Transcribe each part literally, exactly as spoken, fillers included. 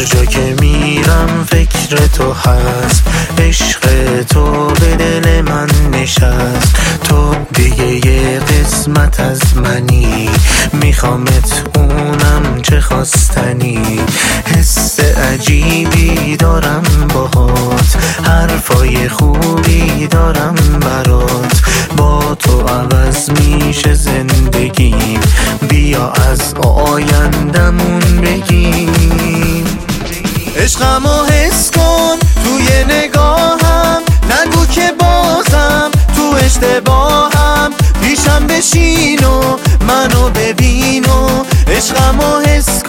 جا که میرم فکر تو هست، عشق تو به دل من نشست. تو دیگه یه قسمت از منی، میخوامت اونم چه خواستنی. حس عجیبی دارم باهات، حرفای خوبی دارم برات. با تو عوض میشه زندگیم، بیا از آیندمون بگیم. عشقمو حس کن توی نگاهم، نگو که بازم تو اشتباهم. پیشم بشین و منو ببین و عشقمو حس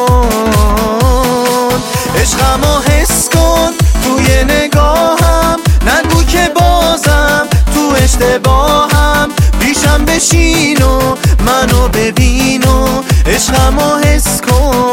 کن. عشقمو حس کن توی نگاهم، نگو که بازم تو اشتباهم. پیشم بشین و منو ببین و عشقمو حس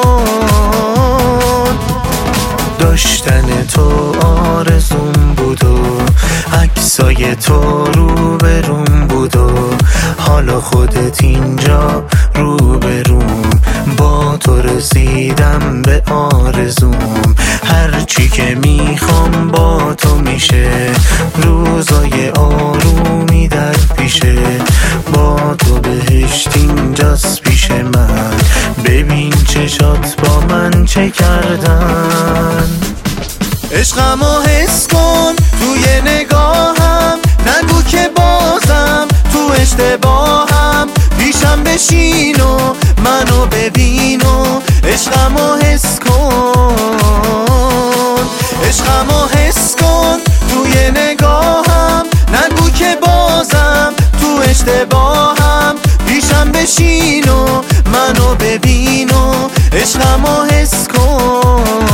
کن. داشتن تو آرزوم بود و عکسای تو روبروم بود و حالا خودت اینجا روبروم. با تو رسیدم به آرزوم، هرچی که میخوام با تو میشه. روزای آرومی در پیشه، با تو بهشت اینجاست پیش من. ببین چشات با من چه کردن. عشقمو حس کن توی نگاهم، نگو که بازم تو اشتباهم. پیشم بشین و منو ببین و عشقمو حس کن. عشقمو حس کن توی نگاهم، نگو که بازم تو اشتباهم. پیشم بشین و منو ببین و عشقمو حس کن.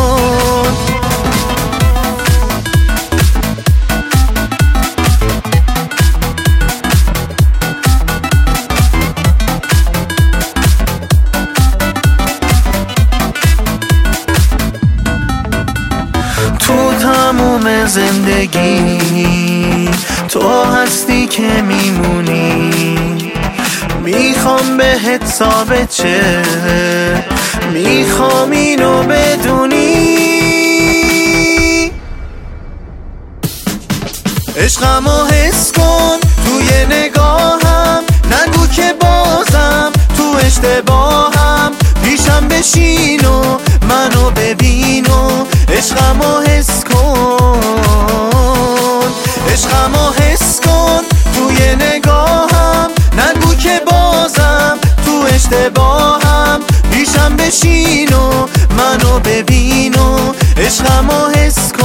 تو تموم زندگی تو هستی که میمونی. میخوام بهت ثابت شه، میخوام اینو بدونی. عشقمو حس کن توی نگاهم، نگو که بازم تو اشتباهم. پیشم بشین و منو ببین و عشقمو حس کن. عشقمو حس کن توی نگاهم، نگو که بازم تو اشتباهم. پیشم بشین و منو ببین و عشقمو حس کن.